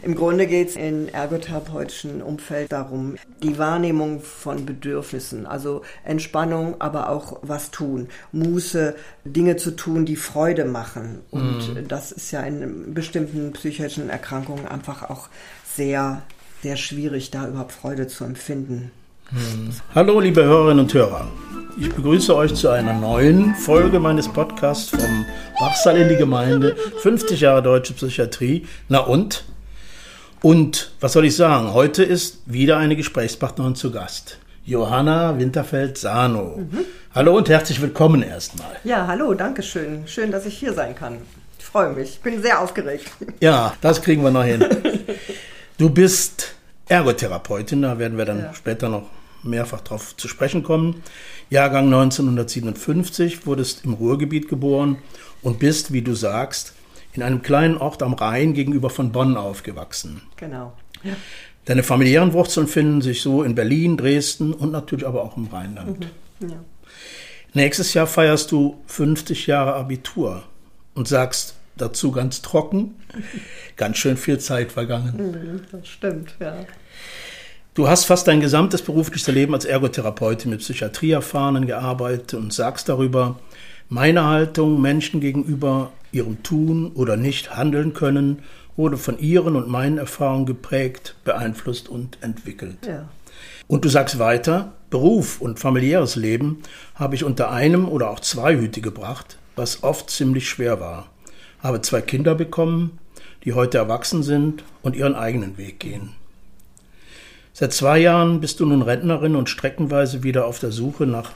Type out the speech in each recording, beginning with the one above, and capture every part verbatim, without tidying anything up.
Im Grunde geht es im ergotherapeutischen Umfeld darum, die Wahrnehmung von Bedürfnissen, also Entspannung, aber auch was tun, Muße, Dinge zu tun, die Freude machen. Und mm. das ist ja in bestimmten psychischen Erkrankungen einfach auch sehr, sehr schwierig, da überhaupt Freude zu empfinden. Mm. Hallo liebe Hörerinnen und Hörer, ich begrüße euch zu einer neuen Folge meines Podcasts vom Wachsaal in die Gemeinde, fünfzig Jahre Deutsche Psychiatrie. Na und? Und, was soll ich sagen, heute ist wieder eine Gesprächspartnerin zu Gast. Johanna Winterfeld-Sano. Mhm. Hallo und herzlich willkommen erstmal. Ja, hallo, danke schön. Schön, dass ich hier sein kann. Ich freue mich, ich bin sehr aufgeregt. Ja, das kriegen wir noch hin. Du bist Ergotherapeutin, da werden wir dann ja. später noch mehrfach drauf zu sprechen kommen. Jahrgang neunzehnhundertsiebenundfünfzig, wurdest im Ruhrgebiet geboren und bist, wie du sagst, in einem kleinen Ort am Rhein gegenüber von Bonn aufgewachsen. Genau. Ja. Deine familiären Wurzeln finden sich so in Berlin, Dresden und natürlich aber auch im Rheinland. Mhm. Ja. Nächstes Jahr feierst du fünfzig Jahre Abitur und sagst dazu ganz trocken, ganz schön viel Zeit vergangen. Mhm, das stimmt, ja. Du hast fast dein gesamtes berufliches Leben als Ergotherapeutin mit Psychiatrieerfahrenen gearbeitet und sagst darüber, meine Haltung Menschen gegenüber ihrem Tun oder nicht handeln können, wurde von ihren und meinen Erfahrungen geprägt, beeinflusst und entwickelt. Ja. Und du sagst weiter, Beruf und familiäres Leben habe ich unter einem oder auch zwei Hüte gebracht, was oft ziemlich schwer war. Habe zwei Kinder bekommen, die heute erwachsen sind und ihren eigenen Weg gehen. Seit zwei Jahren bist du nun Rentnerin und streckenweise wieder auf der Suche nach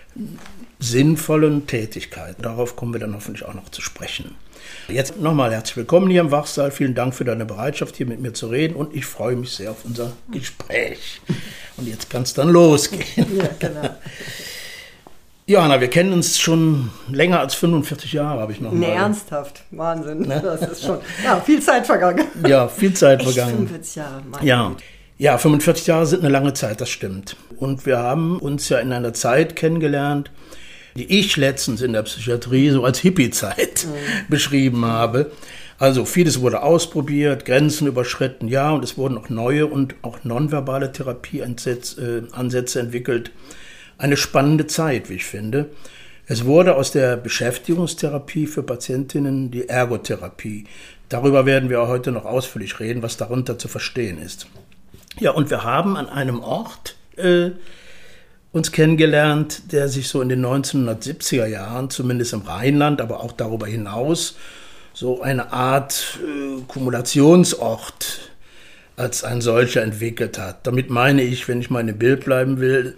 sinnvollen Tätigkeiten. Darauf kommen wir dann hoffentlich auch noch zu sprechen. Jetzt nochmal herzlich willkommen hier im Wachsaal. Vielen Dank für deine Bereitschaft, hier mit mir zu reden und ich freue mich sehr auf unser Gespräch. Und jetzt kann es dann losgehen. Ja, genau. Johanna, wir kennen uns schon länger als fünfundvierzig Jahre, habe ich noch mal. Nee, ernsthaft. Wahnsinn. Ne? Das ist schon, ja, viel Zeit vergangen. Ja, viel Zeit Echt vergangen. fünfundvierzig Jahre, mein Ja. Gott. Ja, fünfundvierzig Jahre sind eine lange Zeit, das stimmt. Und wir haben uns ja in einer Zeit kennengelernt, die ich letztens in der Psychiatrie so als Hippie-Zeit mhm. beschrieben habe. Also vieles wurde ausprobiert, Grenzen überschritten, ja, und es wurden auch neue und auch nonverbale Therapieansätze äh, Ansätze entwickelt. Eine spannende Zeit, wie ich finde. Es wurde aus der Beschäftigungstherapie für Patientinnen die Ergotherapie. Darüber werden wir auch heute noch ausführlich reden, was darunter zu verstehen ist. Ja, und wir haben an einem Ort äh, uns kennengelernt, der sich so in den neunzehnhundertsiebziger Jahren, zumindest im Rheinland, aber auch darüber hinaus, so eine Art äh, Kumulationsort als ein solcher entwickelt hat. Damit meine ich, wenn ich mal in dem Bild bleiben will,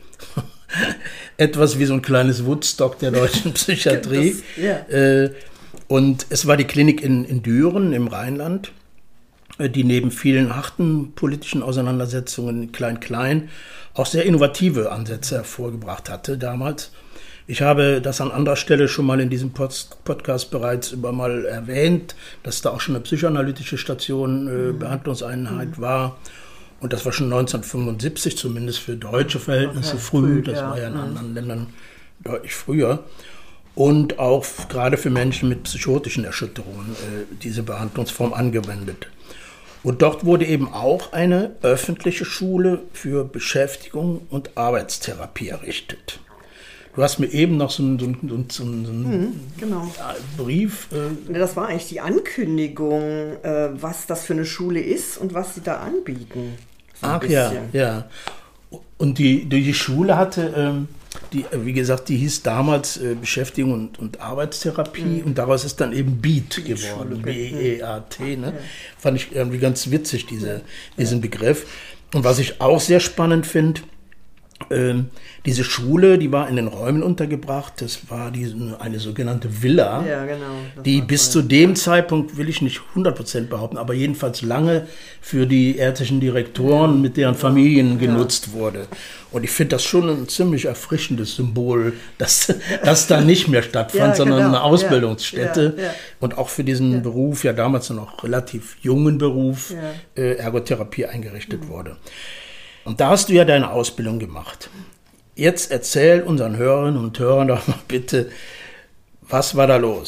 etwas wie so ein kleines Woodstock der deutschen Psychiatrie. Das, ja. äh, und es war die Klinik in, in Düren im Rheinland, die neben vielen harten politischen Auseinandersetzungen Klein-Klein auch sehr innovative Ansätze hervorgebracht hatte damals. Ich habe das an anderer Stelle schon mal in diesem Pod- Podcast bereits über mal erwähnt, dass da auch schon eine psychoanalytische Station, äh, mhm. Behandlungseinheit mhm. war. Und das war schon neunzehnhundertfünfundsiebzig, zumindest für deutsche Verhältnisse okay, früh. früh. Das Ja. war ja in mhm. anderen Ländern deutlich früher. Und auch gerade für Menschen mit psychotischen Erschütterungen äh, diese Behandlungsform angewendet. Und dort wurde eben auch eine öffentliche Schule für Beschäftigung und Arbeitstherapie errichtet. Du hast mir eben noch so einen, so einen, so einen, so einen mhm, genau. Brief. Äh Das war eigentlich die Ankündigung, äh, was das für eine Schule ist und was sie da anbieten. So Ach ja, ja. Und die, die Schule hatte, ähm, die, wie gesagt, die hieß damals äh, Beschäftigung und, und Arbeitstherapie mhm. und daraus ist dann eben BEAT geworden, B E E A T. Ne? Ja. Fand ich irgendwie ganz witzig, diese, ja. diesen Begriff. Und was ich auch sehr spannend finde, ähm, diese Schule, die war in den Räumen untergebracht, das war die, eine sogenannte Villa, ja, genau, die bis toll. zu dem Zeitpunkt, will ich nicht hundert Prozent behaupten, aber jedenfalls lange für die ärztlichen Direktoren ja. mit deren Familien genutzt ja. wurde. Und ich finde das schon ein ziemlich erfrischendes Symbol, dass das da nicht mehr stattfand, ja, sondern genau. eine Ausbildungsstätte. Ja, ja. Und auch für diesen ja. Beruf, ja damals noch relativ jungen Beruf, ja. äh, Ergotherapie eingerichtet mhm. wurde. Und da hast du ja deine Ausbildung gemacht. Jetzt erzähl unseren Hörerinnen und Hörern doch mal bitte, was war da los?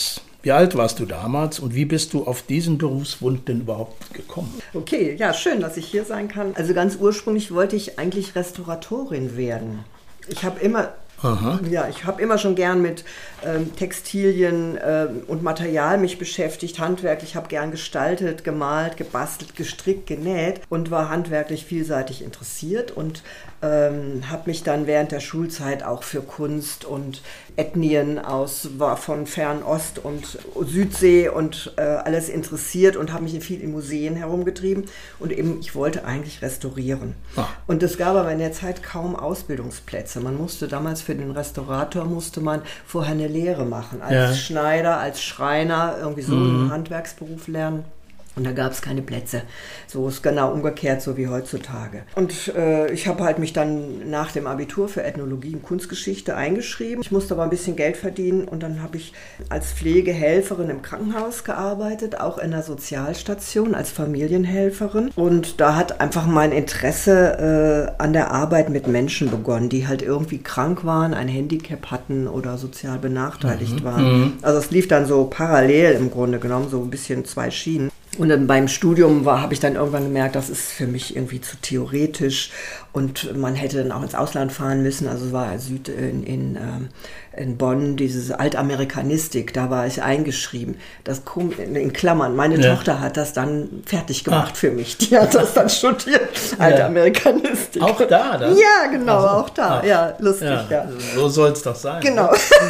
Wie alt warst du damals und wie bist du auf diesen Berufswunsch denn überhaupt gekommen? Okay, ja, schön, dass ich hier sein kann. Also ganz ursprünglich wollte ich eigentlich Restauratorin werden. Ich habe immer... Aha. Ja, ich habe immer schon gern mit ähm, Textilien ähm, und Material mich beschäftigt, handwerklich. Ich habe gern gestaltet, gemalt, gebastelt, gestrickt, genäht und war handwerklich vielseitig interessiert und ähm, habe mich dann während der Schulzeit auch für Kunst und Ethnien aus war von Fernost und Südsee und äh, alles interessiert und habe mich viel in Museen herumgetrieben und eben ich wollte eigentlich restaurieren. Ah. Und es gab aber in der Zeit kaum Ausbildungsplätze. Man musste damals für den Restaurator musste man vorher eine Lehre machen, als ja. Schneider, als Schreiner, irgendwie so mhm. einen Handwerksberuf lernen. Und da gab es keine Plätze. So ist genau umgekehrt, so wie heutzutage. Und äh, ich habe halt mich dann nach dem Abitur für Ethnologie und Kunstgeschichte eingeschrieben. Ich musste aber ein bisschen Geld verdienen und dann habe ich als Pflegehelferin im Krankenhaus gearbeitet, auch in der Sozialstation als Familienhelferin. Und da hat einfach mein Interesse äh, an der Arbeit mit Menschen begonnen, die halt irgendwie krank waren, ein Handicap hatten oder sozial benachteiligt mhm. waren. Also es lief dann so parallel im Grunde genommen, so ein bisschen zwei Schienen. Und dann beim Studium war, habe ich dann irgendwann gemerkt, das ist für mich irgendwie zu theoretisch und man hätte dann auch ins Ausland fahren müssen. Also es war Süd in, in, in Bonn, diese Altamerikanistik, da war ich eingeschrieben. Das in Klammern, meine ja. Tochter hat das dann fertig gemacht ah. für mich. Die hat das dann studiert, ja. Altamerikanistik. Auch da, dann? Ja, genau, also, auch da. Ach. Ja, lustig, ja. ja. So soll es doch sein. Genau.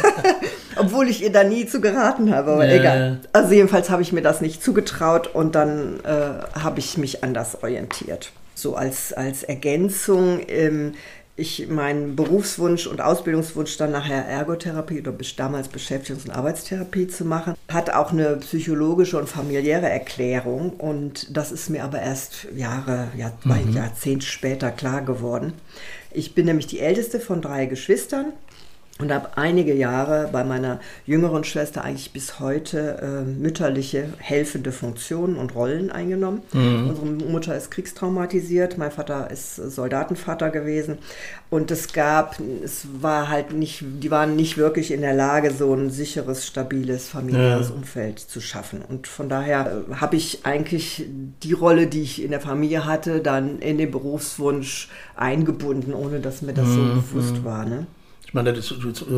Obwohl ich ihr da nie zu geraten habe, aber ja, egal. Ja. Also jedenfalls habe ich mir das nicht zugetraut und dann äh, habe ich mich anders orientiert. So als, als Ergänzung, ähm, ich meinen Berufswunsch und Ausbildungswunsch dann nachher Ergotherapie oder damals Beschäftigungs- und Arbeitstherapie zu machen, hat auch eine psychologische und familiäre Erklärung und das ist mir aber erst Jahre, Jahr, mhm. Jahrzehnte später klar geworden. Ich bin nämlich die älteste von drei Geschwistern. Und habe einige Jahre bei meiner jüngeren Schwester eigentlich bis heute äh, mütterliche, helfende Funktionen und Rollen eingenommen. Mhm. Unsere Mutter ist kriegstraumatisiert, mein Vater ist Soldatenvater gewesen. Und es gab, es war halt nicht, die waren nicht wirklich in der Lage, so ein sicheres, stabiles, familiäres ja. Umfeld zu schaffen. Und von daher äh, habe ich eigentlich die Rolle, die ich in der Familie hatte, dann in den Berufswunsch eingebunden, ohne dass mir das mhm. so bewusst war, ne? Ich meine, das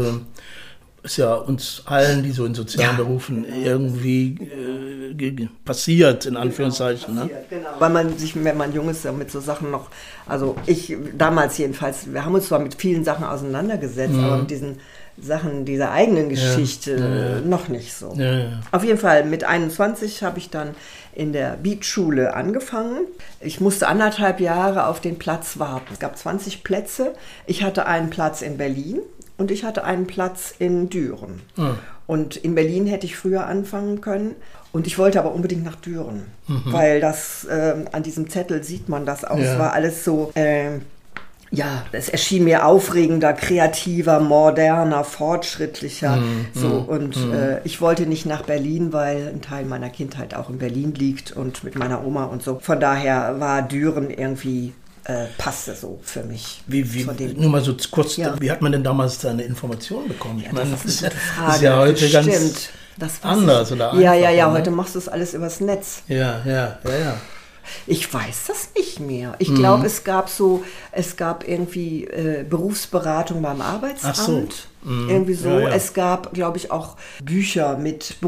ist ja uns allen, die so in sozialen ja. Berufen irgendwie äh, passiert, in Anführungszeichen. Genau, passiert, ne? Genau. Weil man sich, wenn man jung ist, mit so Sachen noch, also ich damals jedenfalls, wir haben uns zwar mit vielen Sachen auseinandergesetzt, mhm. aber mit diesen Sachen dieser eigenen Geschichte ja, ja. noch nicht so. Ja, ja. Auf jeden Fall, mit einundzwanzig habe ich dann in der Beat-Schule angefangen. Ich musste anderthalb Jahre auf den Platz warten. Es gab zwanzig Plätze. Ich hatte einen Platz in Berlin und ich hatte einen Platz in Düren. Mhm. Und in Berlin hätte ich früher anfangen können. Und ich wollte aber unbedingt nach Düren, mhm. weil das äh, an diesem Zettel sieht man das auch. Ja. Es war alles so... Äh, Ja, es erschien mir aufregender, kreativer, moderner, fortschrittlicher. Mm, so mm, und mm. Äh, ich wollte nicht nach Berlin, weil ein Teil meiner Kindheit auch in Berlin liegt und mit meiner Oma und so. Von daher war Düren irgendwie äh, passte so für mich. Wie, wie nur mal so kurz, ja. Wie hat man denn damals seine Informationen bekommen? Ich ja, meine, das ist, das ist, Frage. ist ja heute Bestimmt. ganz das anders oder Ja, ja, ja. Ne? Heute machst du es alles übers Netz. Ja, ja, ja, ja. Ich weiß das nicht mehr. Ich mhm. glaube, es gab so, es gab irgendwie äh, Berufsberatung beim Arbeitsamt. Ach so. Mhm. Irgendwie so. Ja, ja. Es gab, glaube ich, auch Bücher mit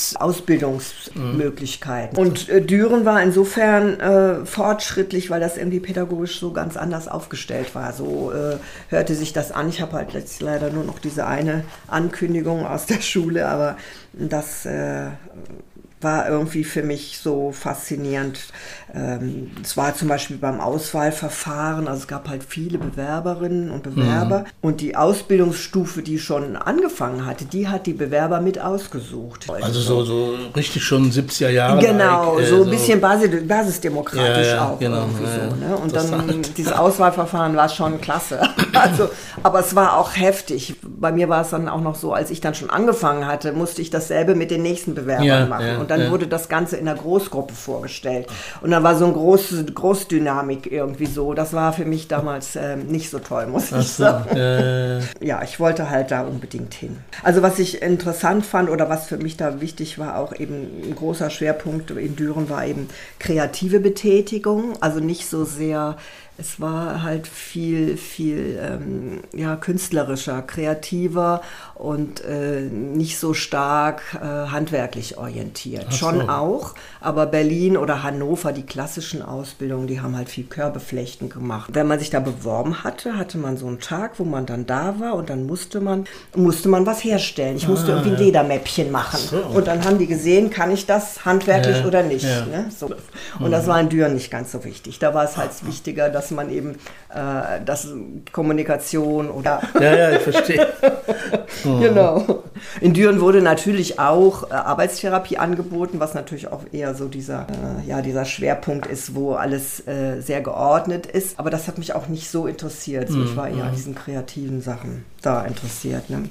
Berufsausbildungsmöglichkeiten. Mhm. Und äh, Düren war insofern äh, fortschrittlich, weil das irgendwie pädagogisch so ganz anders aufgestellt war. So äh, hörte sich das an. Ich habe halt jetzt leider nur noch diese eine Ankündigung aus der Schule, aber das... Äh, war irgendwie für mich so faszinierend. Ähm, es war zum Beispiel beim Auswahlverfahren, also es gab halt viele Bewerberinnen und Bewerber mhm. und die Ausbildungsstufe, die schon angefangen hatte, die hat die Bewerber mit ausgesucht. Also so, so richtig schon siebziger Jahre. Genau, like, äh, so ein so bisschen basis, basisdemokratisch ja, ja, auch. Genau, irgendwie ja, so, ne? Und dann dieses Auswahlverfahren war schon klasse. Also, aber es war auch heftig. Bei mir war es dann auch noch so, als ich dann schon angefangen hatte, musste ich dasselbe mit den nächsten Bewerbern ja, machen. Ja. Und dann ja. wurde das Ganze in der Großgruppe vorgestellt. Und dann war so eine große Großdynamik irgendwie so. Das war für mich damals ähm, nicht so toll, muss ich Ach so, sagen. äh. Ja, ich wollte halt da unbedingt hin. Also was ich interessant fand oder was für mich da wichtig war, auch eben ein großer Schwerpunkt in Düren war eben kreative Betätigung. Also nicht so sehr... Es war halt viel, viel ähm, ja, künstlerischer, kreativer und äh, nicht so stark äh, handwerklich orientiert. Ach so. Schon auch, aber Berlin oder Hannover, die klassischen Ausbildungen, die haben halt viel Körbeflechten gemacht. Wenn man sich da beworben hatte, hatte man so einen Tag, wo man dann da war und dann musste man, musste man was herstellen. Ich musste Ah, irgendwie ein ja. Ledermäppchen machen. So. Und dann haben die gesehen, kann ich das handwerklich Ja, oder nicht. ja. Ne? So. Und das war in Düren nicht ganz so wichtig. Da war es halt wichtiger, dass man eben äh, das Kommunikation oder... Ja, ja, ich verstehe. Oh. Genau. In Düren wurde natürlich auch äh, Arbeitstherapie angeboten, was natürlich auch eher so dieser, äh, ja, dieser Schwerpunkt ist, wo alles äh, sehr geordnet ist. Aber das hat mich auch nicht so interessiert. So, ich war eher an diesen kreativen Sachen da interessiert. Ne?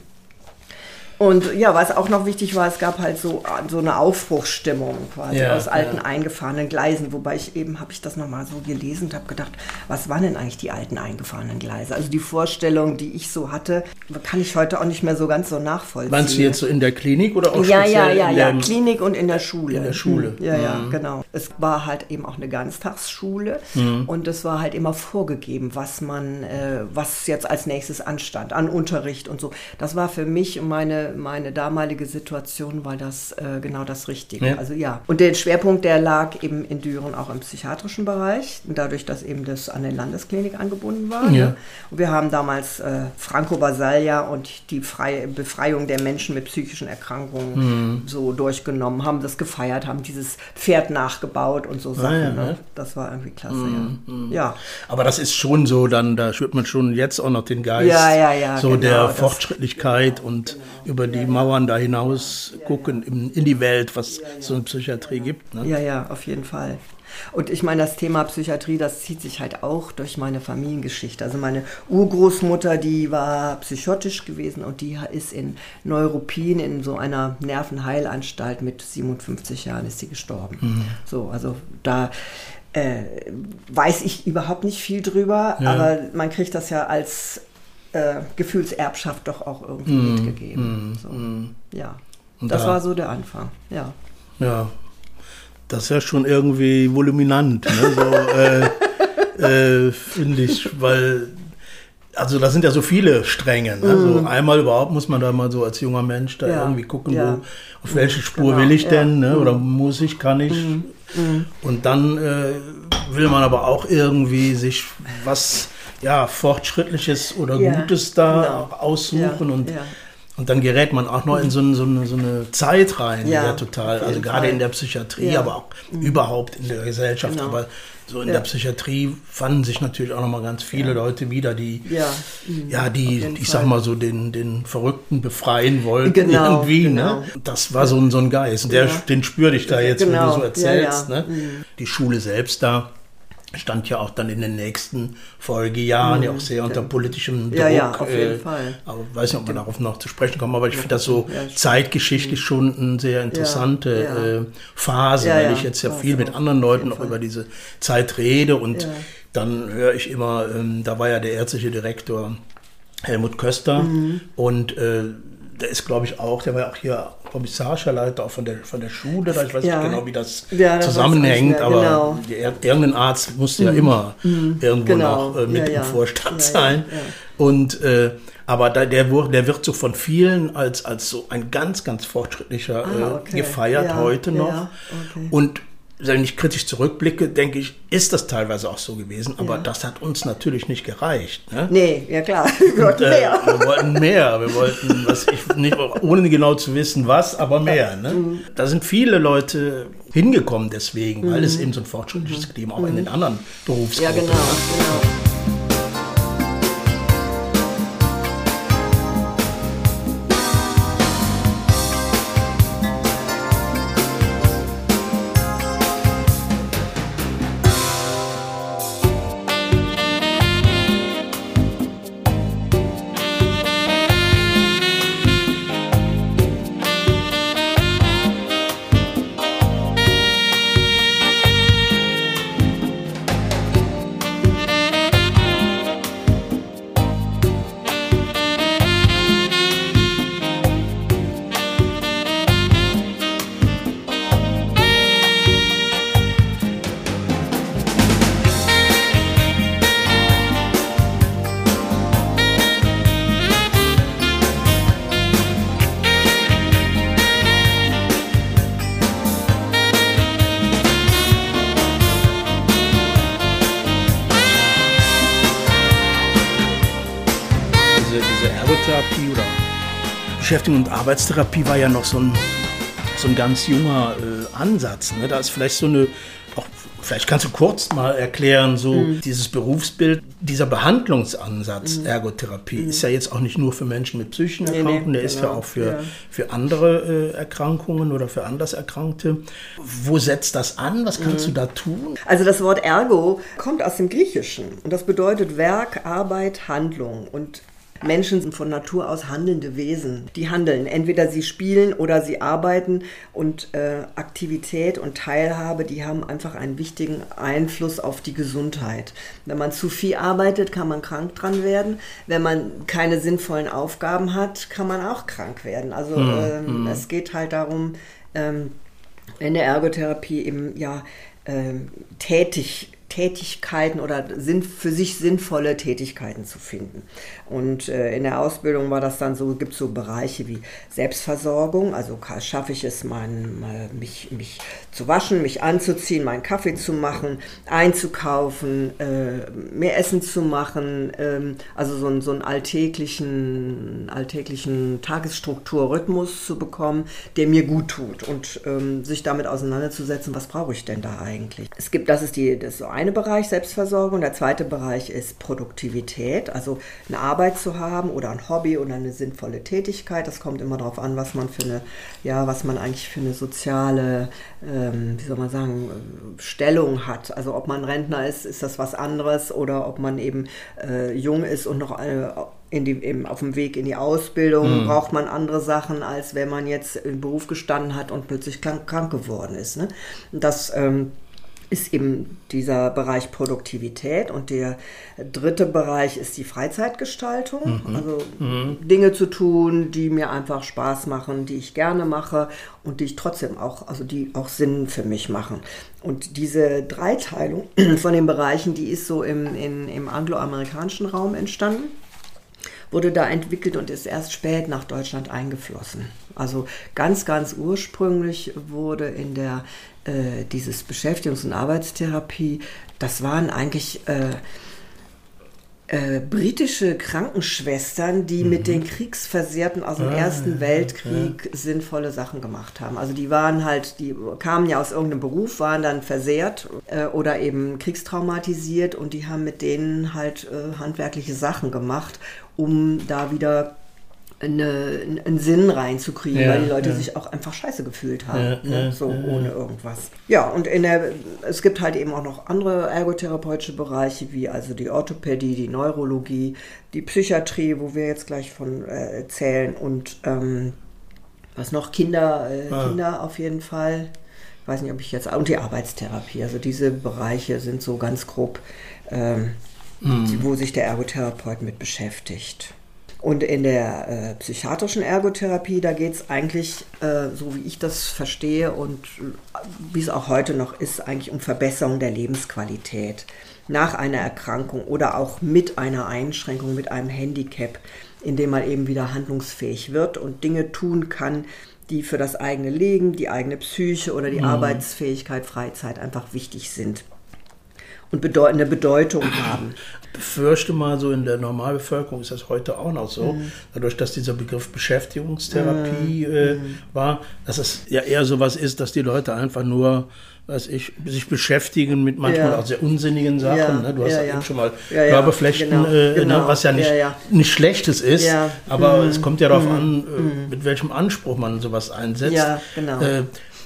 Und ja, was auch noch wichtig war, es gab halt so, so eine Aufbruchsstimmung quasi Ja, aus alten ja. eingefahrenen Gleisen, wobei ich eben, habe ich das nochmal so gelesen und habe gedacht, was waren denn eigentlich die alten eingefahrenen Gleise? Also die Vorstellung, die ich so hatte, kann ich heute auch nicht mehr so ganz so nachvollziehen. Meinst du jetzt so in der Klinik oder auch Ja, speziell ja, ja, in ja, der, Klinik und in der Schule. in der Schule? Hm, ja, ja, Mhm. genau. Es war halt eben auch eine Ganztagsschule Mhm. und es war halt immer vorgegeben, was man, äh, was jetzt als nächstes anstand, an Unterricht und so. Das war für mich und meine, meine damalige Situation war das äh, genau das Richtige. Ja. Also ja. Und der Schwerpunkt, der lag eben in Düren auch im psychiatrischen Bereich, dadurch, dass eben das an der Landesklinik angebunden war. Ja. Ne? Und wir haben damals äh, Franco Basaglia und die Frei- Befreiung der Menschen mit psychischen Erkrankungen Mhm. so durchgenommen, haben das gefeiert, haben dieses Pferd nachgebaut und so Sachen. ja, ne? ja. Das war irgendwie klasse, Mhm. ja. ja. Aber das ist schon so, dann da spürt man schon jetzt auch noch den Geist Ja, ja, ja, so genau, der das- Fortschrittlichkeit und über die Mauern da hinaus gucken in, in die Welt, was so eine Psychiatrie gibt. Ne? Ja, ja, auf jeden Fall. Und ich meine, das Thema Psychiatrie, das zieht sich halt auch durch meine Familiengeschichte. Also meine Urgroßmutter, die war psychotisch gewesen und die ist in Neuruppin in so einer Nervenheilanstalt mit siebenundfünfzig Jahren ist sie gestorben. Mhm. So, also da äh, weiß ich überhaupt nicht viel drüber, Ja. aber man kriegt das ja als äh, Gefühlserbschaft doch auch irgendwie Mhm. mitgegeben. Mhm. So, Mhm. ja, Und das da- war so der Anfang, ja. Ja, das ist ja schon irgendwie voluminant, ne? so, äh, äh, finde ich, weil, also da sind ja so viele Stränge. Ne? Mhm. So einmal überhaupt muss man da mal so als junger Mensch da Ja, irgendwie gucken, ja. wo, auf welche Spur Genau, will ich ja. denn, ne? Mhm. Oder muss ich, kann ich. Und dann äh, will man aber auch irgendwie sich was ja, Fortschrittliches oder Ja, Gutes da genau. aussuchen Ja, und ja. Und dann gerät man auch noch in so eine, so eine, so eine Zeit rein, Ja, die ja total, auf also jeden gerade Fall. in der Psychiatrie, Ja. aber auch überhaupt in der Gesellschaft. Genau. Aber so in Ja. der Psychiatrie fanden sich natürlich auch noch mal ganz viele Ja. Leute wieder, die, Ja, ja, auf die, jeden ich Fall. sag mal so, den, den Verrückten befreien wollten Genau, irgendwie. genau. Ne? Das war so ein, so ein Geist. Und der, Ja. den spüre ich da jetzt, wenn Genau, du so erzählst. ja, ja. Ne? Die Schule selbst da stand ja auch dann in den nächsten Folgejahren ja auch sehr unter politischem Druck. Ja, ja, auf jeden äh, Fall. Aber ich weiß nicht, ob wir darauf noch zu sprechen kommen, aber ich finde das so Ja, zeitgeschichtlich schon eine sehr interessante Ja, ja. äh, Phase, Ja, weil ja, ich jetzt ja war's viel mit auch, anderen auf Leuten jeden auch Fall. über diese Zeit rede und Ja. dann höre ich immer, ähm, da war ja der ärztliche Direktor Helmut Köster Mhm. und äh, der ist, glaube ich, auch, der war ja auch hier Kommissarleiter auch von der, von der Schule, da ich weiß Ja. nicht genau, wie das Ja, das weiß zusammenhängt, ich nicht mehr, aber genau. die, irgendein Arzt musste ja immer irgendwo Genau. noch äh, mit Ja, ja. im Vorstand Ja, ja, sein. ja. Und äh, aber da, der, wurde, der wird so von vielen als, als so ein ganz, ganz fortschrittlicher Ah, äh, okay. gefeiert Ja, heute noch. ja, okay. Und wenn ich kritisch zurückblicke, denke ich, ist das teilweise auch so gewesen. Aber Ja. das hat uns natürlich nicht gereicht. Ne? Nee, ja klar, wir wollten Äh, mehr. wir wollten mehr. Wir wollten, was ich nicht, ohne genau zu wissen, was, aber mehr. Ne? Mhm. Da sind viele Leute hingekommen deswegen, weil es eben so ein fortschrittliches Klima auch in den anderen Mhm. Ja, Berufsgruppen genau, hat. genau. Ergotherapie oder Beschäftigung und Arbeitstherapie war ja noch so ein, so ein ganz junger äh, Ansatz. Ne? Da ist vielleicht so eine, auch, vielleicht kannst du kurz mal erklären, so mhm. dieses Berufsbild, dieser Behandlungsansatz mhm. Ergotherapie mhm. ist ja jetzt auch nicht nur für Menschen mit psychischen Erkrankungen, nee, nee, der genau. ist ja auch für, ja. für andere äh, Erkrankungen oder für anders Erkrankte. Wo setzt das an? Was kannst mhm. du da tun? Also das Wort Ergo kommt aus dem Griechischen und das bedeutet Werk, Arbeit, Handlung. Und Menschen sind von Natur aus handelnde Wesen. Die handeln. Entweder sie spielen oder sie arbeiten. Und äh, Aktivität und Teilhabe, die haben einfach einen wichtigen Einfluss auf die Gesundheit. Wenn man zu viel arbeitet, kann man krank dran werden. Wenn man keine sinnvollen Aufgaben hat, kann man auch krank werden. Also mhm. ähm, es geht halt darum, ähm, in der Ergotherapie eben ja ähm, tätig Tätigkeiten oder sind für sich sinnvolle Tätigkeiten zu finden. Und äh, in der Ausbildung war das dann so, gibt es so Bereiche wie Selbstversorgung, also schaffe ich es, mein, mich, mich zu waschen, mich anzuziehen, meinen Kaffee zu machen, einzukaufen, äh, mehr Essen zu machen, ähm, also so, einen, so einen alltäglichen, alltäglichen Tagesstrukturrhythmus zu bekommen, der mir gut tut und ähm, sich damit auseinanderzusetzen, was brauche ich denn da eigentlich. Es gibt, das ist die, das ist so eine Bereich Selbstversorgung. Der zweite Bereich ist Produktivität, also eine Arbeit zu haben oder ein Hobby oder eine sinnvolle Tätigkeit. Das kommt immer darauf an, was man für eine, ja, was man eigentlich für eine soziale, ähm, wie soll man sagen, Stellung hat. Also ob man Rentner ist, ist das was anderes oder ob man eben äh, jung ist und noch äh, in die, eben auf dem Weg in die Ausbildung, mhm. braucht man andere Sachen, als wenn man jetzt im Beruf gestanden hat und plötzlich krank, krank geworden ist. Ne? Das ähm, ist eben dieser Bereich Produktivität und der dritte Bereich ist die Freizeitgestaltung, mhm. also mhm. Dinge zu tun, die mir einfach Spaß machen, die ich gerne mache und die ich trotzdem auch, also die auch Sinn für mich machen. Und diese Dreiteilung von den Bereichen, die ist so im, in, im angloamerikanischen Raum entstanden, wurde da entwickelt und ist erst spät nach Deutschland eingeflossen. Also ganz, ganz ursprünglich wurde in der äh, dieses Beschäftigungs- und Arbeitstherapie, das waren eigentlich äh, äh, britische Krankenschwestern, die mhm. mit den Kriegsversehrten aus dem ah, Ersten Weltkrieg ja. sinnvolle Sachen gemacht haben. Also die waren halt, die kamen ja aus irgendeinem Beruf, waren dann versehrt äh, oder eben kriegstraumatisiert und die haben mit denen halt äh, handwerkliche Sachen gemacht, um da wieder Eine, einen Sinn reinzukriegen, ja, weil die Leute ja. sich auch einfach scheiße gefühlt haben, ja, ne? ja, so ja, ohne ja. irgendwas. Ja, und in der, es gibt halt eben auch noch andere ergotherapeutische Bereiche, wie also die Orthopädie, die Neurologie, die Psychiatrie, wo wir jetzt gleich von äh, erzählen und ähm, was noch, Kinder, äh, ah. Kinder auf jeden Fall. Ich weiß nicht, ob ich jetzt, und die Arbeitstherapie, also diese Bereiche sind so ganz grob, ähm, mhm. die, wo sich der Ergotherapeut mit beschäftigt. Und in der äh, psychiatrischen Ergotherapie, da geht es eigentlich, äh, so wie ich das verstehe und äh, wie es auch heute noch ist, eigentlich um Verbesserung der Lebensqualität nach einer Erkrankung oder auch mit einer Einschränkung, mit einem Handicap, in dem man eben wieder handlungsfähig wird und Dinge tun kann, die für das eigene Leben, die eigene Psyche oder die mhm. Arbeitsfähigkeit, Freizeit einfach wichtig sind und bedeutende Bedeutung haben. Befürchte mal, so in der Normalbevölkerung ist das heute auch noch so, mhm. dadurch, dass dieser Begriff Beschäftigungstherapie mhm. äh, war, dass es ja eher sowas ist, dass die Leute einfach nur, weiß ich, sich beschäftigen mit manchmal ja. auch sehr unsinnigen Sachen. Ja. Ne? Du hast ja, ja eben schon mal ja, ja. Körperflechten, genau. Äh, genau. Ne? was ja nicht, ja, ja. nicht Schlechtes ist, ja. aber mhm. es kommt ja darauf mhm. an, äh, mit welchem Anspruch man sowas einsetzt. Ja, genau. Äh,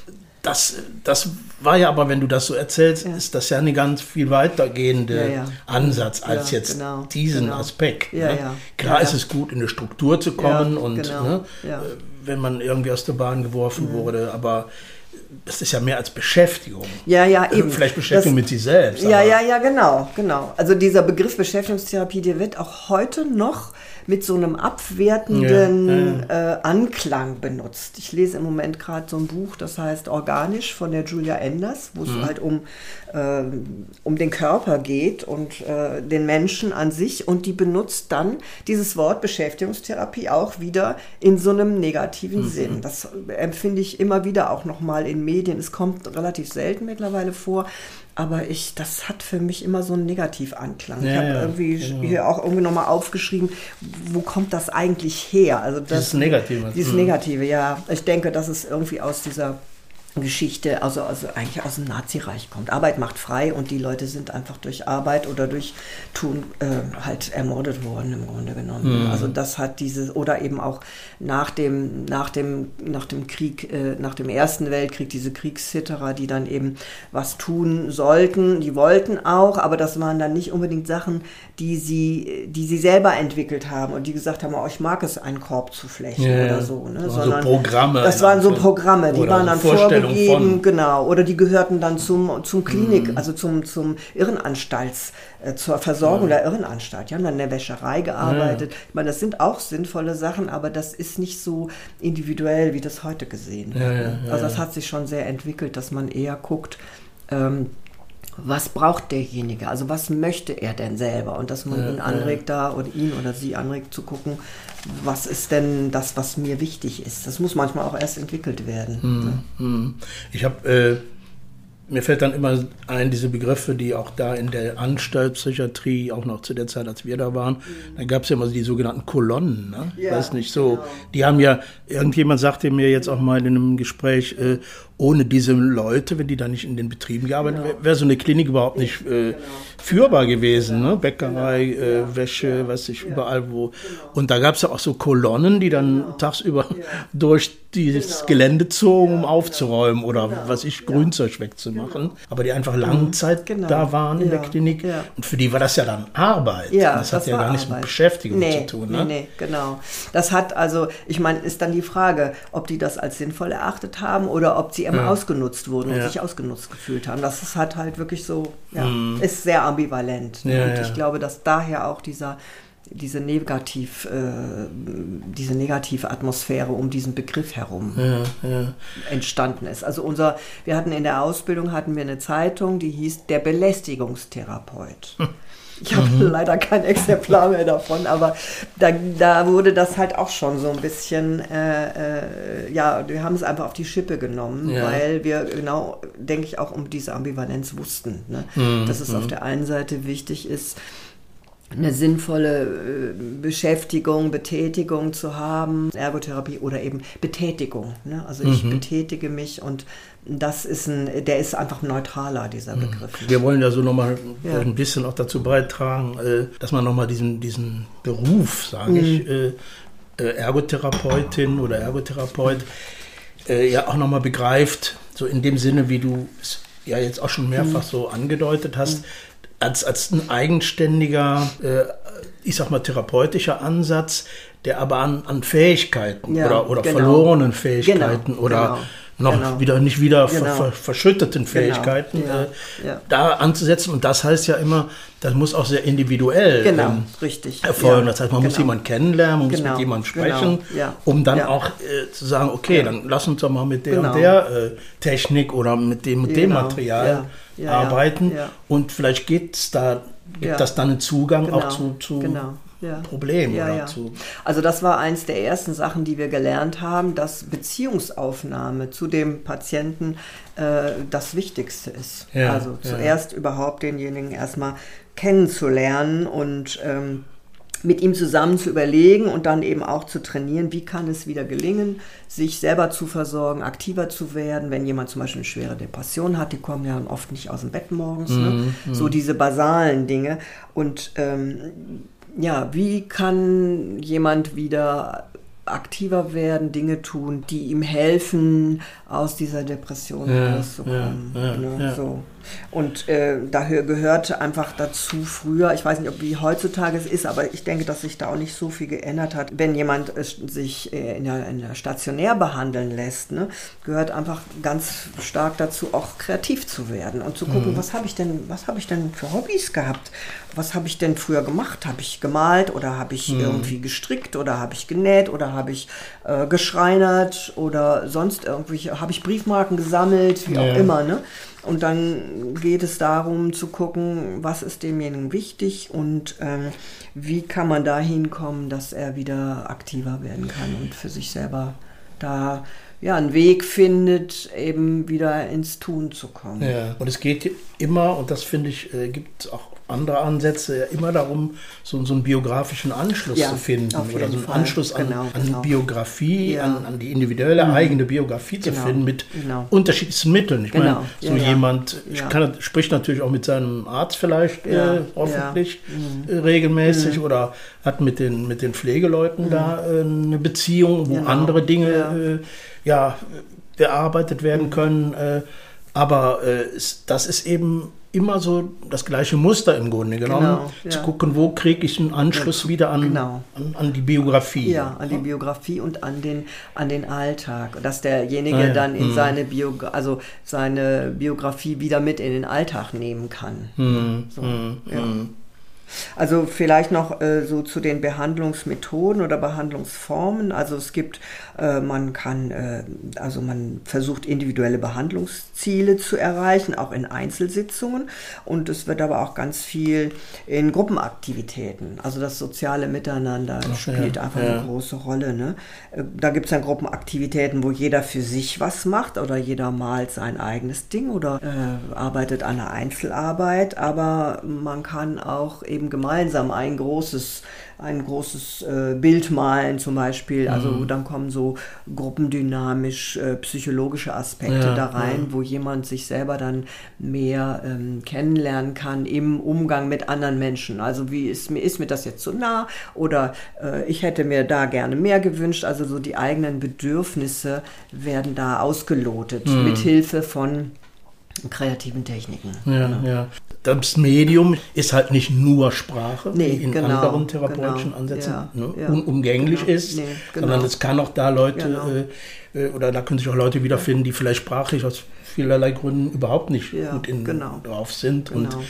Das, das war ja aber, wenn du das so erzählst, ja. ist das ja ein ganz viel weitergehender ja, ja. Ansatz als ja, jetzt genau, diesen genau. Aspekt. Ja, ne? ja. Klar ja, ist es gut, in eine Struktur zu kommen ja, und genau. ne, ja. wenn man irgendwie aus der Bahn geworfen mhm. wurde, aber das ist ja mehr als Beschäftigung. Ja, ja, eben. Vielleicht Beschäftigung das, mit sich selbst. Ja, ja, ja, genau, genau. Also dieser Begriff Beschäftigungstherapie, der wird auch heute noch mit so einem abwertenden ja, ja. Äh, Anklang benutzt. Ich lese im Moment gerade so ein Buch, das heißt Organisch von der Julia Enders, wo es mhm. halt um, äh, um den Körper geht und äh, den Menschen an sich und die benutzt dann dieses Wort Beschäftigungstherapie auch wieder in so einem negativen mhm. Sinn. Das empfinde ich immer wieder auch nochmal mal in Medien, es kommt relativ selten mittlerweile vor, aber ich, das hat für mich immer so einen Negativanklang. Ja, ich habe ja, irgendwie genau. hier auch irgendwie nochmal aufgeschrieben, wo kommt das eigentlich her? Also das, dieses Negative. Dieses mhm. Negative, ja. Ich denke, dass es irgendwie aus dieser Geschichte, also, also eigentlich aus dem Nazireich kommt. Arbeit macht frei und die Leute sind einfach durch Arbeit oder durch Tun äh, halt ermordet worden im Grunde genommen. Mhm. Also das hat dieses, oder eben auch nach dem, nach dem, nach dem Krieg, äh, nach dem Ersten Weltkrieg, diese Kriegshitterer, die dann eben was tun sollten, die wollten auch, aber das waren dann nicht unbedingt Sachen, die sie, die sie selber entwickelt haben und die gesagt haben, oh, ich mag es, einen Korb zu flechten ja, oder so. Ne? Sondern so Programme. Das waren so Programme, die waren dann vorgegeben. Von. Genau, oder die gehörten dann zum, zum Klinik, mhm. also zum, zum Irrenanstalts, äh, zur Versorgung ja. der Irrenanstalt. Die haben dann in der Wäscherei gearbeitet. Ja. Ich meine, das sind auch sinnvolle Sachen, aber das ist nicht so individuell, wie das heute gesehen wird. Ja, ja, ja, also das hat sich schon sehr entwickelt, dass man eher guckt, ähm, was braucht derjenige, also was möchte er denn selber und dass man ja, ihn anregt ja. da oder ihn oder sie anregt zu gucken, was ist denn das, was mir wichtig ist. Das muss manchmal auch erst entwickelt werden. Hm, hm. Ich habe, äh, mir fällt dann immer ein, diese Begriffe, die auch da in der Anstaltspsychiatrie, auch noch zu der Zeit, als wir da waren, mhm. da gab es ja immer die sogenannten Kolonnen, ne? Ja, weiß nicht so. Genau. Die haben ja, irgendjemand sagte mir jetzt auch mal in einem Gespräch, äh, ohne diese Leute, wenn die da nicht in den Betrieben gearbeitet hätten, genau. wäre so eine Klinik überhaupt nicht äh, genau. führbar gewesen. Ne? Bäckerei, genau. äh, ja. Wäsche, ja. weiß ich, ja. überall wo. Genau. Und da gab es ja auch so Kolonnen, die dann genau. tagsüber ja. durch dieses genau. Gelände zogen, um ja. aufzuräumen ja. oder, genau. was ich, Grünzeug ja. wegzumachen. Genau. Aber die einfach lange Zeit genau. da waren in ja. der Klinik. Ja. Und für die war das ja dann Arbeit. Ja, das, das hat ja gar nichts mit Arbeit. Beschäftigung nee, zu tun. Ne? Nee, nee, genau. Das hat also, ich meine, ist dann die Frage, ob die das als sinnvoll erachtet haben oder ob sie immer ja. ausgenutzt wurden und ja. sich ausgenutzt gefühlt haben. Das ist halt halt wirklich so, ja, mm. ist sehr ambivalent. Ne? Ja, und ich ja. glaube, dass daher auch dieser, diese, Negativ, äh, diese negative Atmosphäre um diesen Begriff herum ja, ja. entstanden ist. Also unser, wir hatten in der Ausbildung hatten wir eine Zeitung, die hieß Der Belästigungstherapeut. Hm. Ich habe mhm. leider kein Exemplar mehr davon, aber da, da wurde das halt auch schon so ein bisschen, äh, äh, ja, wir haben es einfach auf die Schippe genommen, ja. weil wir genau, denke ich, auch um diese Ambivalenz wussten, ne? mhm. dass es mhm. auf der einen Seite wichtig ist, eine sinnvolle äh, Beschäftigung, Betätigung zu haben, Ergotherapie oder eben Betätigung. Ne? Also ich mhm. betätige mich und das ist ein, der ist einfach neutraler, dieser Begriff. Wir wollen ja so nochmal ja. ein bisschen auch dazu beitragen, dass man nochmal diesen, diesen Beruf, sage mhm. ich, Ergotherapeutin oder Ergotherapeut, ja auch nochmal begreift, so in dem Sinne, wie du es ja jetzt auch schon mehrfach mhm. so angedeutet hast, mhm. als, als ein eigenständiger, ich sag mal, therapeutischer Ansatz, der aber an, an Fähigkeiten ja, oder, oder genau. verlorenen Fähigkeiten genau, oder genau. noch genau. wieder nicht wieder genau. ver, ver, verschütteten Fähigkeiten genau. ja, äh, ja. da anzusetzen. Und das heißt ja immer, das muss auch sehr individuell genau. ähm, richtig. erfolgen. Ja. Das heißt, man genau. muss jemanden kennenlernen, man genau. muss mit jemandem sprechen, genau. ja. um dann ja. auch äh, zu sagen, okay, ja. dann lass uns doch mal mit der genau. und der äh, Technik oder mit dem und dem genau. Material ja. Ja, arbeiten. ja. Und vielleicht gibt's da, gibt ja. das dann einen Zugang genau. auch zu, zu genau. Ja. Problem ja, oder ja. zu. Also das war eins der ersten Sachen, die wir gelernt haben, dass Beziehungsaufnahme zu dem Patienten äh, das Wichtigste ist. Ja, also ja. zuerst überhaupt denjenigen erstmal kennenzulernen und ähm, mit ihm zusammen zu überlegen und dann eben auch zu trainieren, wie kann es wieder gelingen, sich selber zu versorgen, aktiver zu werden. Wenn jemand zum Beispiel eine schwere Depression hat, die kommen ja oft nicht aus dem Bett morgens, mm, ne? mm. So diese basalen Dinge. Und ähm, ja, wie kann jemand wieder aktiver werden, Dinge tun, die ihm helfen, aus dieser Depression ja, rauszukommen. Ja, ja, ne? ja. So. Und äh, da gehört einfach dazu früher, ich weiß nicht, ob wie heutzutage es ist, aber ich denke, dass sich da auch nicht so viel geändert hat. Wenn jemand äh, sich äh, in, der, in der stationär behandeln lässt, ne, gehört einfach ganz stark dazu, auch kreativ zu werden und zu gucken, mhm. was habe ich denn, was habe ich denn für Hobbys gehabt? Was habe ich denn früher gemacht? Habe ich gemalt oder habe ich mhm. irgendwie gestrickt oder habe ich genäht oder habe ich äh, geschreinert oder sonst irgendwie, habe ich Briefmarken gesammelt, wie ja. auch immer, ne? Und dann geht es darum zu gucken, was ist demjenigen wichtig und ähm, wie kann man dahin kommen, dass er wieder aktiver werden kann und für sich selber da ja, einen Weg findet, eben wieder ins Tun zu kommen. Ja, und es geht immer, und das finde ich, äh, gibt auch andere Ansätze, ja immer darum, so, so einen biografischen Anschluss ja, zu finden oder so einen Fall. Anschluss an, genau, an genau. Biografie, ja. an, an die individuelle mhm. eigene Biografie zu genau. finden mit genau. unterschiedlichsten Mitteln. Ich genau. meine, so ja, jemand ja. kann, spricht natürlich auch mit seinem Arzt vielleicht ja. äh, hoffentlich ja. äh, regelmäßig mhm. oder hat mit den, mit den Pflegeleuten mhm. da äh, eine Beziehung, wo genau. andere Dinge ja. Äh, ja, bearbeitet werden mhm. können. Äh, aber äh, das ist eben immer so das gleiche Muster im Grunde genommen, genau, ja. zu gucken, wo kriege ich einen Anschluss ja, wieder an, genau. an, an die Biografie. Ja, an die Biografie und an den, an den Alltag. Dass derjenige ah, ja. dann in hm. seine, Bio, also seine Biografie wieder mit in den Alltag nehmen kann. Hm. So, hm. ja. Hm. Also vielleicht noch äh, so zu den Behandlungsmethoden oder Behandlungsformen. Also es gibt, äh, man kann, äh, also man versucht individuelle Behandlungsziele zu erreichen, auch in Einzelsitzungen. Und es wird aber auch ganz viel in Gruppenaktivitäten. Also das soziale Miteinander Ach, spielt ja, einfach ja. eine große Rolle. Ne? Da gibt es dann Gruppenaktivitäten, wo jeder für sich was macht oder jeder malt sein eigenes Ding oder äh, arbeitet an einer Einzelarbeit. Aber man kann auch eben gemeinsam ein großes, ein großes äh, Bild malen zum Beispiel. Also mhm. dann kommen so gruppendynamisch äh, psychologische Aspekte ja, da rein, ja. wo jemand sich selber dann mehr ähm, kennenlernen kann im Umgang mit anderen Menschen. Also wie ist mir, ist mir das jetzt so nah oder äh, ich hätte mir da gerne mehr gewünscht. Also so die eigenen Bedürfnisse werden da ausgelotet mhm. mit Hilfe von kreativen Techniken. Ja, genau. ja. Das Medium ist halt nicht nur Sprache, nee, wie in genau, anderen therapeutischen genau, Ansätzen ja, ne, ja, unumgänglich genau, ist, nee, genau. sondern es kann auch da Leute, genau. äh, oder da können sich auch Leute wiederfinden, die vielleicht sprachlich aus vielerlei Gründen überhaupt nicht ja, gut in, genau. drauf sind genau. und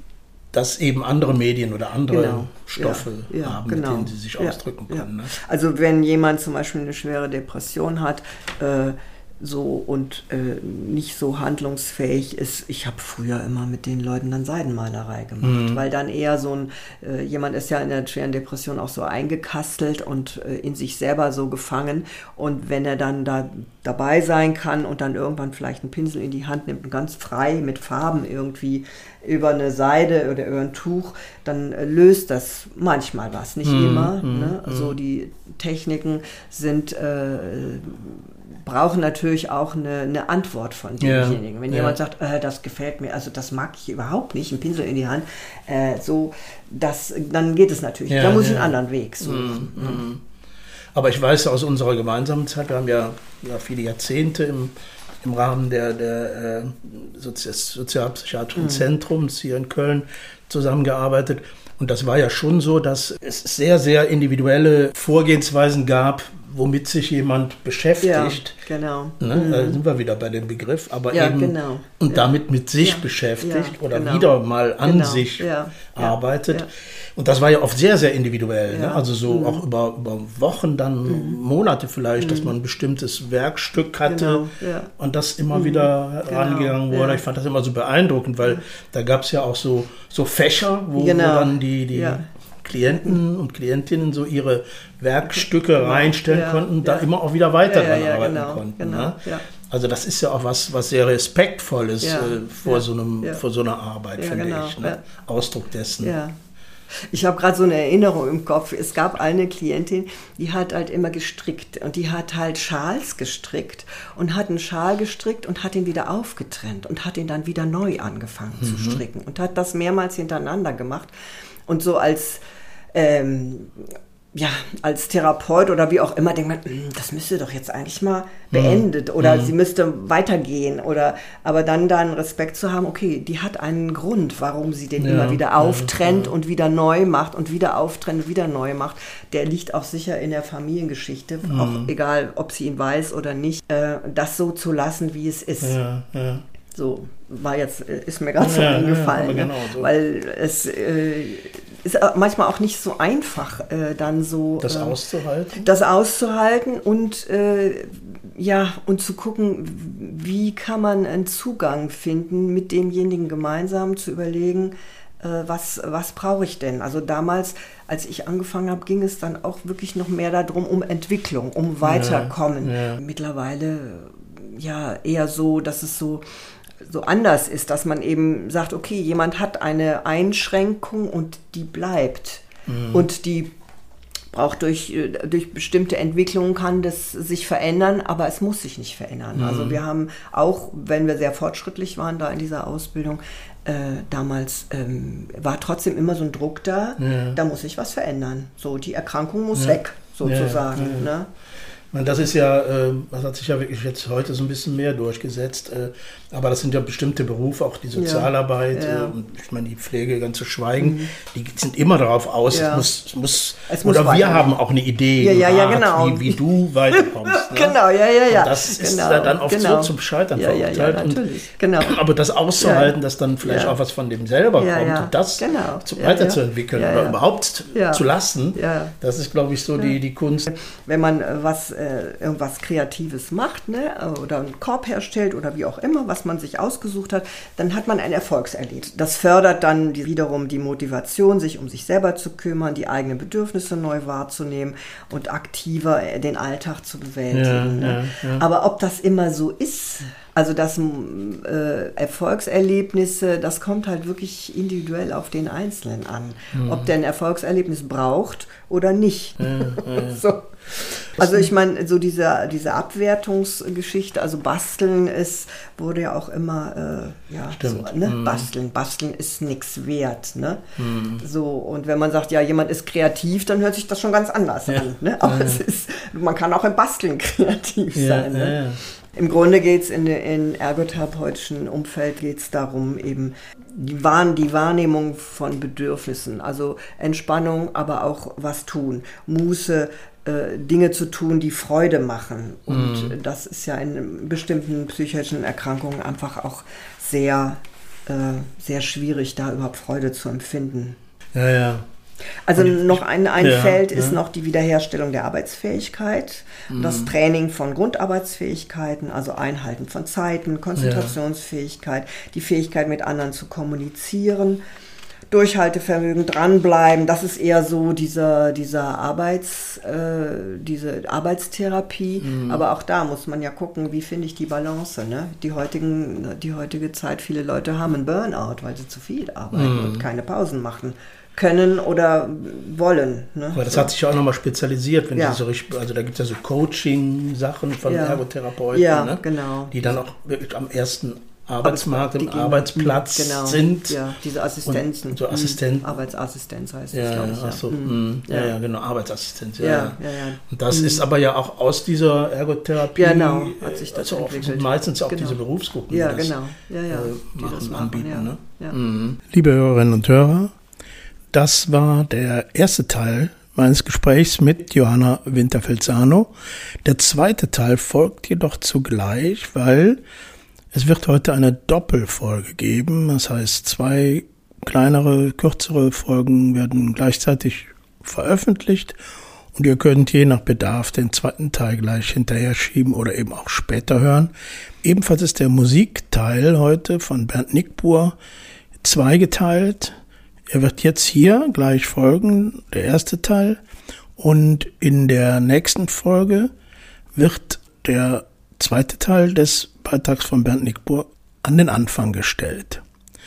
dass eben andere Medien oder andere genau. Stoffe ja, ja, haben, genau. mit denen sie sich ja, ausdrücken ja. können. Ne? Also wenn jemand zum Beispiel eine schwere Depression hat, äh, so und äh, nicht so handlungsfähig ist. Ich habe früher immer mit den Leuten dann Seidenmalerei gemacht, mhm. weil dann eher so ein, äh, jemand ist ja in der schweren Depression auch so eingekastelt und äh, in sich selber so gefangen und wenn er dann da dabei sein kann und dann irgendwann vielleicht einen Pinsel in die Hand nimmt und ganz frei mit Farben irgendwie über eine Seide oder über ein Tuch, dann äh, löst das manchmal was, nicht mhm. immer. Mhm. Ne? Also die Techniken sind äh, brauchen natürlich auch eine, eine Antwort von demjenigen. Ja, Wenn ja. jemand sagt, äh, das gefällt mir, also das mag ich überhaupt nicht, ein Pinsel in die Hand, äh, so, das, dann geht es natürlich. Ja, da muss ich ja. einen anderen Weg suchen. Mhm. Mhm. Aber ich weiß aus unserer gemeinsamen Zeit, wir haben ja, ja viele Jahrzehnte im, im Rahmen der, der äh, Sozi- Sozialpsychiatrischen mhm. Zentrums hier in Köln zusammengearbeitet. Und das war ja schon so, dass es sehr, sehr individuelle Vorgehensweisen gab, womit sich jemand beschäftigt. Ja, genau. Ne? Mhm. Da sind wir wieder bei dem Begriff, aber ja, eben genau. und ja. damit mit sich ja. beschäftigt ja, oder genau. wieder mal an genau. sich ja. arbeitet. Ja. Und das war ja oft sehr, sehr individuell. Ja. Ne? Also so mhm. auch über, über Wochen, dann mhm. Monate vielleicht, mhm. dass man ein bestimmtes Werkstück hatte genau. ja. und das immer mhm. wieder genau. rangegangen wurde. Ja. Ich fand das immer so beeindruckend, weil ja. da gab es ja auch so, so Fächer, wo, genau. wo dann die, die ja. Klienten und Klientinnen so ihre Werkstücke genau. reinstellen ja, konnten, ja. da immer auch wieder weiter ja, dran ja, ja, arbeiten genau, konnten. Genau, ne? ja. Also das ist ja auch was, was sehr Respektvolles ja, äh, vor, ja, so einem, ja. vor so einer Arbeit, ja, finde genau, ich. Ne? ja. Ausdruck dessen. Ja. Ich habe gerade so eine Erinnerung im Kopf. Es gab eine Klientin, die hat halt immer gestrickt und die hat halt Schals gestrickt und hat einen Schal gestrickt und hat ihn wieder aufgetrennt und hat ihn dann wieder neu angefangen mhm. zu stricken und hat das mehrmals hintereinander gemacht und so als ähm, ja, als Therapeut oder wie auch immer denkt man, das müsste doch jetzt eigentlich mal beendet mhm. oder mhm. sie müsste weitergehen oder, aber dann da einen Respekt zu haben, okay, die hat einen Grund, warum sie den ja, immer wieder auftrennt ja, ja. und wieder neu macht und wieder auftrennt und wieder neu macht, der liegt auch sicher in der Familiengeschichte, mhm. auch egal, ob sie ihn weiß oder nicht, äh, das so zu lassen, wie es ist. Ja, ja. So, war jetzt, ist mir gerade so ja, eingefallen, ja, ne? genau so. Weil es äh, ist manchmal auch nicht so einfach, äh, dann so das äh, auszuhalten. Das auszuhalten und äh, ja und zu gucken, wie kann man einen Zugang finden, mit demjenigen gemeinsam zu überlegen, was, was brauche ich denn? Also damals, als ich angefangen habe, ging es dann auch wirklich noch mehr darum, um Entwicklung, um Weiterkommen. Ja, ja. Mittlerweile ja eher so, dass es so, so anders ist, dass man eben sagt, okay, jemand hat eine Einschränkung und die bleibt. Mhm. Und die braucht durch, durch bestimmte Entwicklungen kann das sich verändern, aber es muss sich nicht verändern. Mhm. Also wir haben auch, wenn wir sehr fortschrittlich waren da in dieser Ausbildung, äh, damals ähm, war trotzdem immer so ein Druck da, ja. Da muss sich was verändern. So, die Erkrankung muss ja. weg, sozusagen. Ja, ja, ja. Ne? Das ist ja, das hat sich ja wirklich jetzt heute so ein bisschen mehr durchgesetzt. Aber das sind ja bestimmte Berufe, auch die Sozialarbeit, ja, ja. Und ich meine, die Pflege ganz zu schweigen, mhm. die sind immer darauf aus, ja. es muss, es muss, es muss oder wir haben auch eine Idee, ja, ja, ja, genau. wie, wie du weiterkommst. Ne? Genau, ja, ja, ja. Und das ist genau, ja dann oft genau. so zum Scheitern ja, verurteilt. Ja, ja, natürlich. Und, genau. Aber das auszuhalten, ja. dass dann vielleicht ja. auch was von dem selber ja, kommt ja. und das genau. zu, ja, weiterzuentwickeln ja, ja. oder überhaupt ja. zu lassen, ja. das ist, glaube ich, so ja. die, die Kunst. Wenn man was, äh, irgendwas Kreatives macht, ne, oder einen Korb herstellt oder wie auch immer, was man sich ausgesucht hat, dann hat man ein Erfolgserlebnis. Das fördert dann die, wiederum die Motivation, sich um sich selber zu kümmern, die eigenen Bedürfnisse neu wahrzunehmen und aktiver den Alltag zu bewältigen. Ja, ne? ja, ja. Aber ob das immer so ist, also das äh, Erfolgserlebnisse, das kommt halt wirklich individuell auf den Einzelnen an. Mhm. Ob der ein Erfolgserlebnis braucht oder nicht. Ja, ja. So. Also ich meine, so diese, diese Abwertungsgeschichte, also Basteln ist, wurde ja auch immer, äh, ja, so, ne? mm. Basteln, Basteln ist nichts wert, ne? Mm. So, und wenn man sagt, ja, jemand ist kreativ, dann hört sich das schon ganz anders ja. an, ne? Aber ja. es ist, man kann auch im Basteln kreativ ja, sein, ne? Ja, ja. Im Grunde geht es in, in ergotherapeutischen Umfeld geht's darum, eben die, Wahr, die Wahrnehmung von Bedürfnissen, also Entspannung, aber auch was tun, Muße, Dinge zu tun, die Freude machen. Und mm. das ist ja in bestimmten psychischen Erkrankungen einfach auch sehr, äh, sehr schwierig, da überhaupt Freude zu empfinden. Ja, ja. Also und noch ein, ein ja, Feld ist ja. noch die Wiederherstellung der Arbeitsfähigkeit, mm. das Training von Grundarbeitsfähigkeiten, also Einhalten von Zeiten, Konzentrationsfähigkeit, ja. die Fähigkeit, mit anderen zu kommunizieren, Durchhaltevermögen, dranbleiben, das ist eher so dieser, dieser Arbeits, äh, diese Arbeitstherapie. Mhm. Aber auch da muss man ja gucken, wie finde ich die Balance. Ne? Die, heutigen, die heutige Zeit, viele Leute haben einen Burnout, weil sie zu viel arbeiten mhm. und keine Pausen machen können oder wollen. Ne? Aber das so. Hat sich ja auch nochmal spezialisiert, wenn ja. so richtig, also da gibt es ja so Coaching-Sachen von ja. Ergotherapeuten, ja, ne? genau. Die dann auch wirklich am ersten Arbeitsmarkt, im Arbeitsplatz genau. sind. Ja, diese Assistenzen. Und so Assistenten. Mhm. Arbeitsassistenz heißt ja, das, glaube ich. Ja, so. mhm. ja. Ja, ja, genau, Arbeitsassistenz. Ja, ja, ja. ja, ja. Und das mhm. ist aber ja auch aus dieser Ergotherapie, genau, hat sich das also entwickelt. Auch, meistens auch genau. diese Berufsgruppen, ja, die das, genau. ja, ja. Äh, die machen, das machen, anbieten. Ja. Ne? Ja. Mhm. Liebe Hörerinnen und Hörer, das war der erste Teil meines Gesprächs mit Johanna Winterfeldt-Sano. Der zweite Teil folgt jedoch zugleich, weil es wird heute eine Doppelfolge geben. Das heißt, zwei kleinere, kürzere Folgen werden gleichzeitig veröffentlicht und ihr könnt je nach Bedarf den zweiten Teil gleich hinterher schieben oder eben auch später hören. Ebenfalls ist der Musikteil heute von Bernd Nickbuhr zweigeteilt. Er wird jetzt hier gleich folgen, der erste Teil. Und in der nächsten Folge wird der zweite Teil des Beitrags von Bernd Nickbuhr an den Anfang gestellt.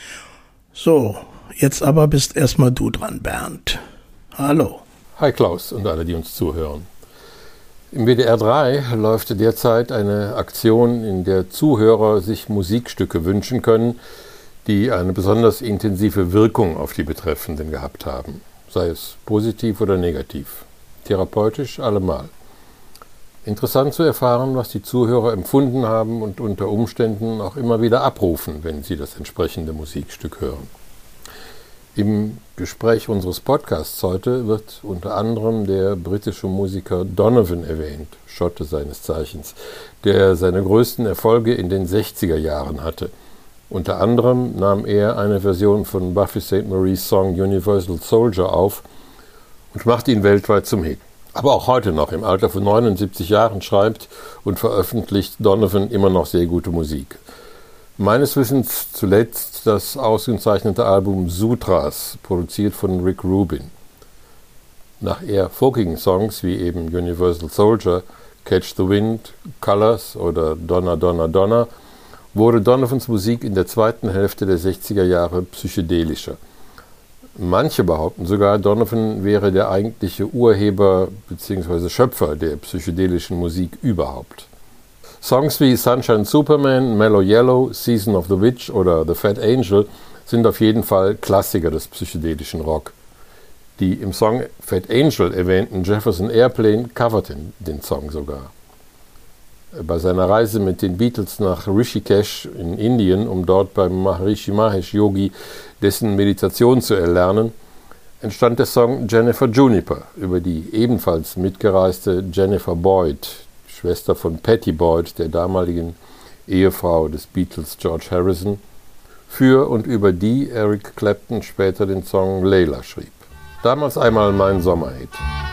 So, jetzt aber bist erstmal du dran, Bernd. Hallo. Hi Klaus und alle, die uns zuhören. Im W D R drei läuft derzeit eine Aktion, in der Zuhörer sich Musikstücke wünschen können, die eine besonders intensive Wirkung auf die Betreffenden gehabt haben, sei es positiv oder negativ, therapeutisch allemal. Interessant zu erfahren, was die Zuhörer empfunden haben und unter Umständen auch immer wieder abrufen, wenn sie das entsprechende Musikstück hören. Im Gespräch unseres Podcasts heute wird unter anderem der britische Musiker Donovan erwähnt, Schotte seines Zeichens, der seine größten Erfolge in den sechziger Jahren hatte. Unter anderem nahm er eine Version von Buffy Sainte Marie's Song Universal Soldier auf und machte ihn weltweit zum Hit. Aber auch heute noch, im Alter von neunundsiebzig Jahren, schreibt und veröffentlicht Donovan immer noch sehr gute Musik. Meines Wissens zuletzt ist das ausgezeichnete Album Sutras, produziert von Rick Rubin. Nach eher folkigen Songs wie eben Universal Soldier, Catch the Wind, Colors oder Donna Donna Donna wurde Donovans Musik in der zweiten Hälfte der sechziger Jahre psychedelischer. Manche behaupten sogar, Donovan wäre der eigentliche Urheber bzw. Schöpfer der psychedelischen Musik überhaupt. Songs wie Sunshine Superman, Mellow Yellow, Season of the Witch oder The Fat Angel sind auf jeden Fall Klassiker des psychedelischen Rock. Die im Song Fat Angel erwähnten Jefferson Airplane coverten den Song sogar. Bei seiner Reise mit den Beatles nach Rishikesh in Indien, um dort beim Maharishi Mahesh Yogi dessen Meditation zu erlernen, entstand der Song Jennifer Juniper über die ebenfalls mitgereiste Jennifer Boyd, Schwester von Pattie Boyd, der damaligen Ehefrau des Beatles George Harrison, für und über die Eric Clapton später den Song Layla schrieb. Damals einmal mein Sommerhit.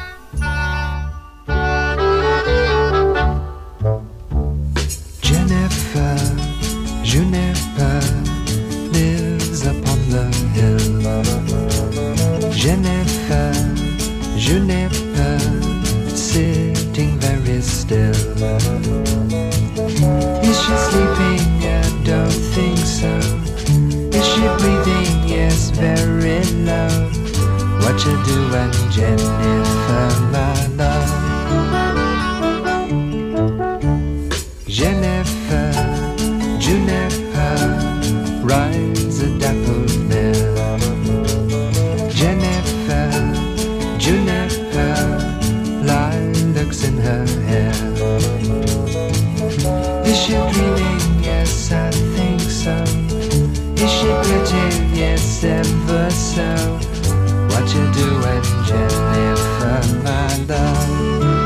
Jennifer, Juniper lives upon the hill. Jennifer, Juniper sitting very still. Is she sleeping? I don't think so. Is she breathing? Yes, very low. What you doing, Jennifer, my love? Jennifer, Juniper rides a daffodil. Jennifer, Juniper, lilacs in her hair. Is she dreaming? Yes, I think so. Is she pretty? Yes, ever so. What you doing, Jennifer, my love?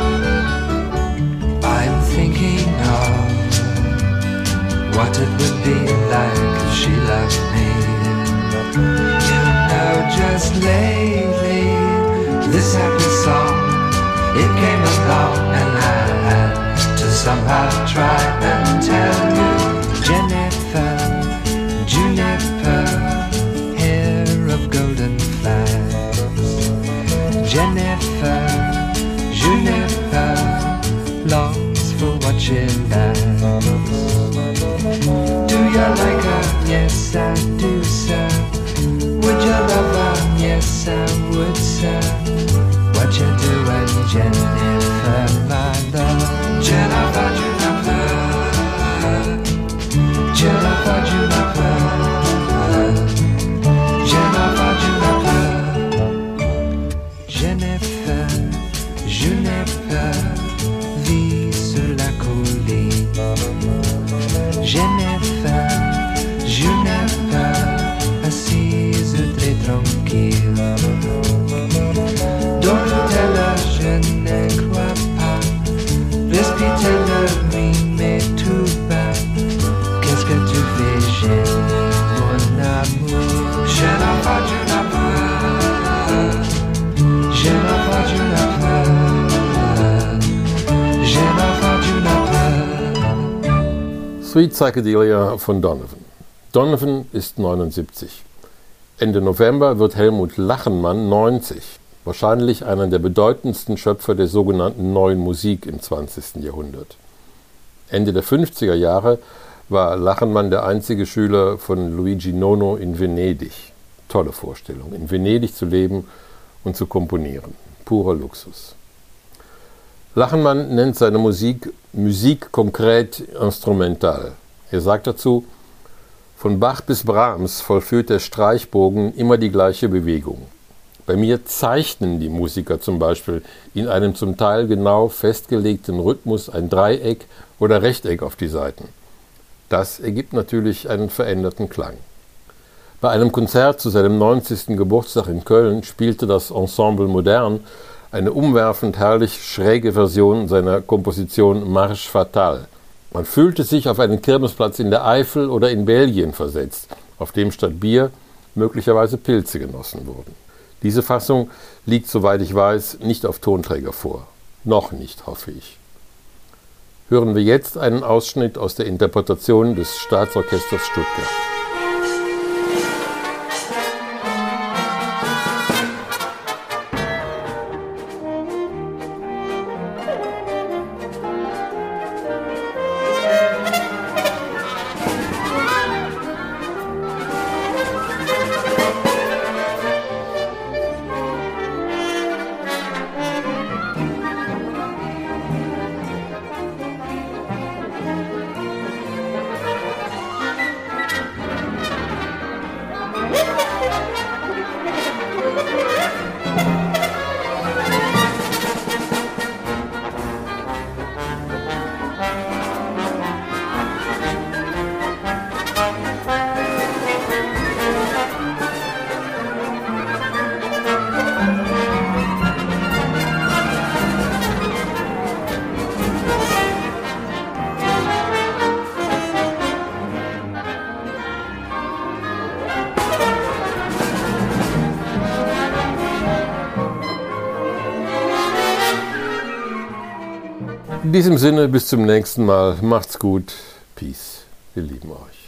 I'm thinking of what it would be like if she loved me. You know, just lately, this happy song, it came along and I had to somehow try and tell you. Jennifer, Juniper, hair of golden flags. Jennifer, Juniper, longs for what she likes. Do you like her? Yes, I do, sir. Would you love her? Yes, I would, sir. What you doing, Jennifer, my love? Jennifer, Juniper, Jennifer, Juniper, Jennifer, Juniper, Jennifer, Juniper vit sur la colline. Jennifer, Juniper, assise très tranquille. Don't tell her, je ne crois pas. Respire-le, oui, mais tout bas. Qu'est-ce que tu fais, Jenny, mon amour? Jennifer, Juniper, Jennifer, Juniper, Jennifer, Juniper. Sweet Psychedelia von Donovan. Donovan ist neunundsiebzig. Ende November wird Helmut Lachenmann neunzig. Wahrscheinlich einer der bedeutendsten Schöpfer der sogenannten Neuen Musik im zwanzigsten Jahrhundert. Ende der fünfziger Jahre war Lachenmann der einzige Schüler von Luigi Nono in Venedig. Tolle Vorstellung, in Venedig zu leben und zu komponieren. Purer Luxus. Lachenmann nennt seine Musik Musik konkret instrumental. Er sagt dazu, von Bach bis Brahms vollführt der Streichbogen immer die gleiche Bewegung. Bei mir zeichnen die Musiker zum Beispiel in einem zum Teil genau festgelegten Rhythmus ein Dreieck oder Rechteck auf die Saiten. Das ergibt natürlich einen veränderten Klang. Bei einem Konzert zu seinem neunzigsten Geburtstag in Köln spielte das Ensemble Modern eine umwerfend herrlich schräge Version seiner Komposition Marche Fatale. Man fühlte sich auf einen Kirmesplatz in der Eifel oder in Belgien versetzt, auf dem statt Bier möglicherweise Pilze genossen wurden. Diese Fassung liegt, soweit ich weiß, nicht auf Tonträger vor. Noch nicht, hoffe ich. Hören wir jetzt einen Ausschnitt aus der Interpretation des Staatsorchesters Stuttgart. In diesem Sinne, bis zum nächsten Mal. Macht's gut. Peace. Wir lieben euch.